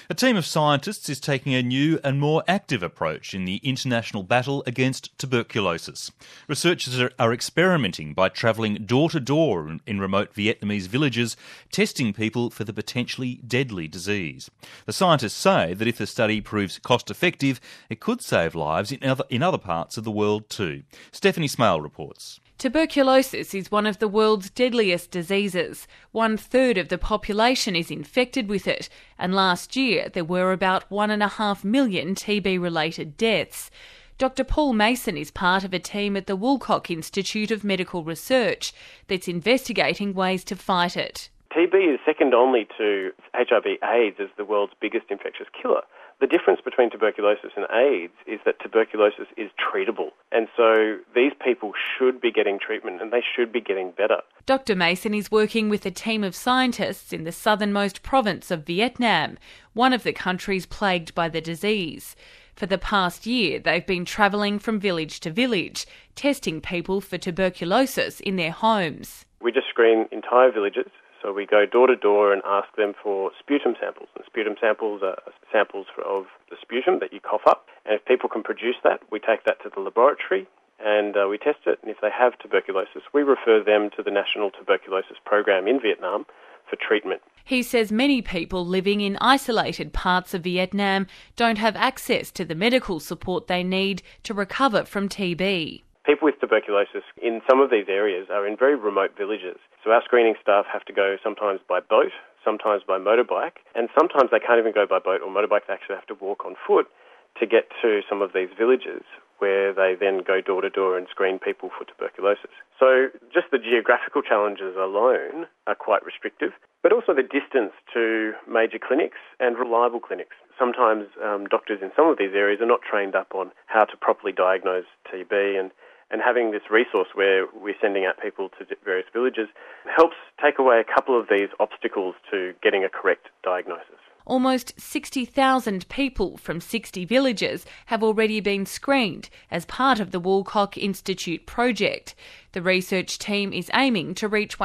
A team of scientists is taking a new and more active approach in the international battle against tuberculosis. Researchers are experimenting by travelling door to door in remote Vietnamese villages, testing people for the potentially deadly disease. The scientists say that if the study proves cost-effective, it could save lives in other parts of the world too. Stephanie Smale reports. Tuberculosis is one of the world's deadliest diseases. 1/3 of the population is infected with it, and last year there were about 1.5 million TB-related deaths. Dr Paul Mason is part of a team at the Woolcock Institute of Medical Research that's investigating ways to fight it. TB is second only to HIV/AIDS as the world's biggest infectious killer. The difference between tuberculosis and AIDS is that tuberculosis is treatable. And so these people should be getting treatment and they should be getting better. Dr Mason is working with a team of scientists in the southernmost province of Vietnam, one of the countries plagued by the disease. For the past year, they've been travelling from village to village, testing people for tuberculosis in their homes. We just screen entire villages. So we go door to door and ask them for sputum samples. And sputum samples are samples of the sputum that you cough up. And if people can produce that, we take that to the laboratory and we test it. And if they have tuberculosis, we refer them to the National Tuberculosis Program in Vietnam for treatment. He says many people living in isolated parts of Vietnam don't have access to the medical support they need to recover from TB. People with tuberculosis in some of these areas are in very remote villages. So our screening staff have to go sometimes by boat, sometimes by motorbike, and sometimes they can't even go by boat or motorbike. They actually have to walk on foot to get to some of these villages where they then go door to door and screen people for tuberculosis. So just the geographical challenges alone are quite restrictive, but also the distance to major clinics and reliable clinics. Sometimes doctors in some of these areas are not trained up on how to properly diagnose TB, and having this resource where we're sending out people to various villages helps take away a couple of these obstacles to getting a correct diagnosis. Almost 60,000 people from 60 villages have already been screened as part of the Woolcock Institute project. The research team is aiming to reach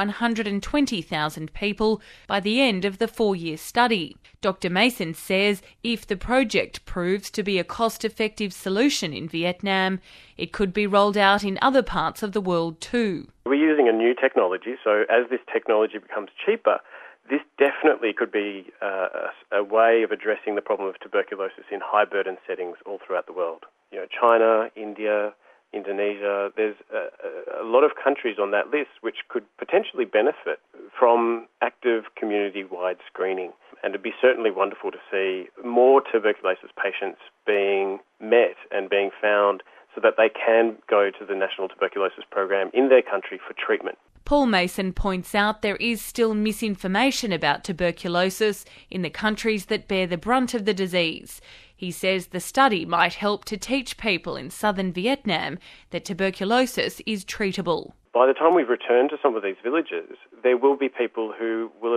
120,000 people by the end of the 4-year study. Dr Mason says if the project proves to be a cost-effective solution in Vietnam, it could be rolled out in other parts of the world too. We're using a new technology, so as this technology becomes cheaper, this definitely could be a way of addressing the problem of tuberculosis in high-burden settings all throughout the world. You know, China, India, Indonesia, there's a lot of countries on that list which could potentially benefit from active community-wide screening. And it'd be certainly wonderful to see more tuberculosis patients being met and being found so that they can go to the National Tuberculosis Program in their country for treatment. Paul Mason points out there is still misinformation about tuberculosis in the countries that bear the brunt of the disease. He says the study might help to teach people in southern Vietnam that tuberculosis is treatable. By the time we've returned to some of these villages, there will be people who will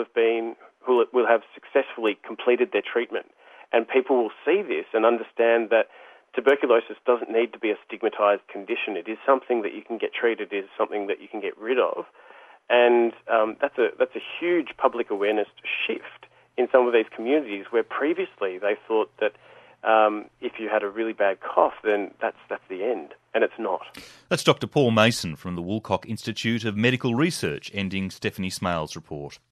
have successfully completed their treatment. And people will see this and understand that tuberculosis doesn't need to be a stigmatised condition. It is something that you can get treated, it is something that you can get rid of. And that's a huge public awareness shift in some of these communities where previously they thought that if you had a really bad cough, then that's the end. And it's not. That's Dr Paul Mason from the Woolcock Institute of Medical Research, ending Stephanie Smale's report.